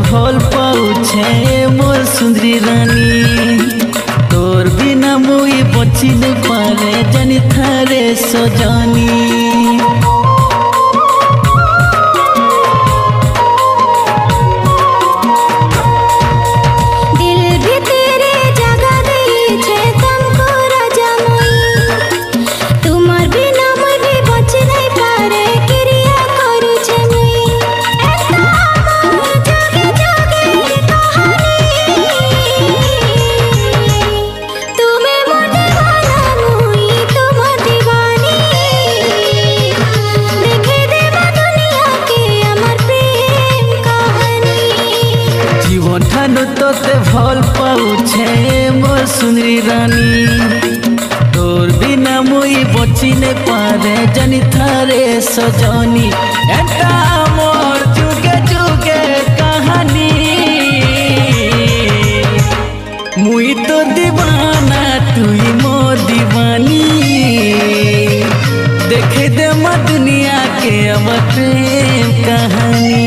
भल पाउछे मोर सुंदरी रानी तोर बिना मुई बची नहीं पारे जानी थारे सजानी तोते भल पाउछे मोर सुंदरी रानी तोर बिना मुई बची नहीं पारे जानी थारे सजनी एटा मोर जुगे जुगे कहानी मुई तो दीवाना तुई मोर दीवानी देखे दे मा दुनिया के अमर प्रेम कहानी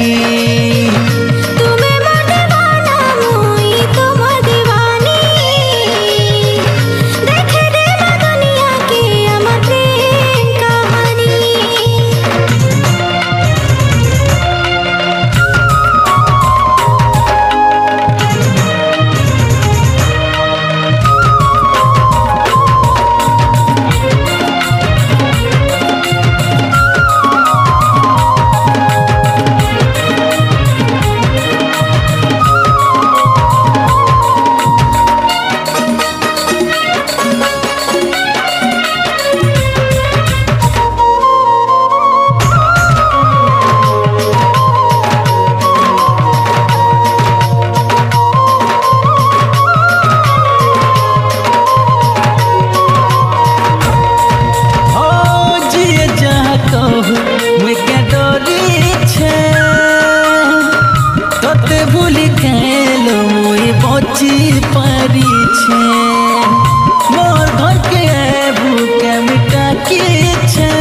भूली खेलो मुई बची पारी छे मोर घर के भूखे मिटा के छे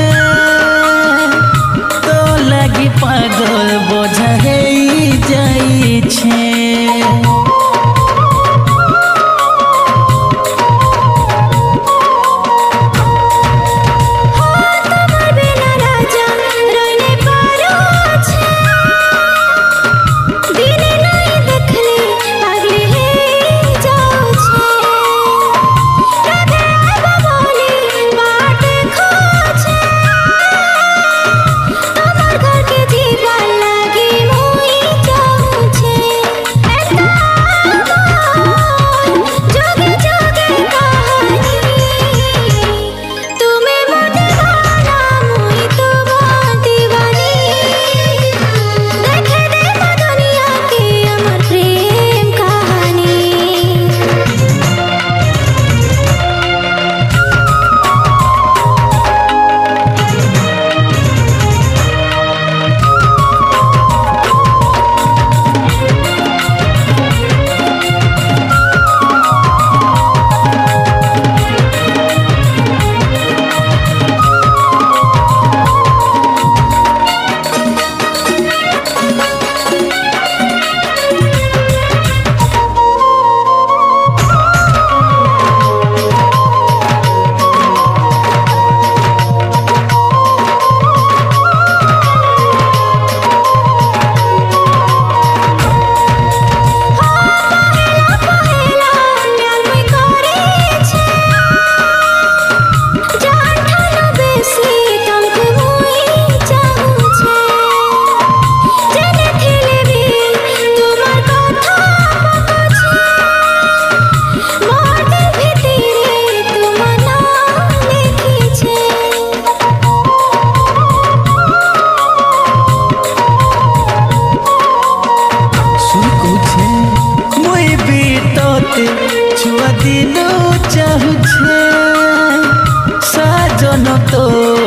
तो लगी पागल बोझा है जाई छे छुआ दिलो चाहू छे साजन तो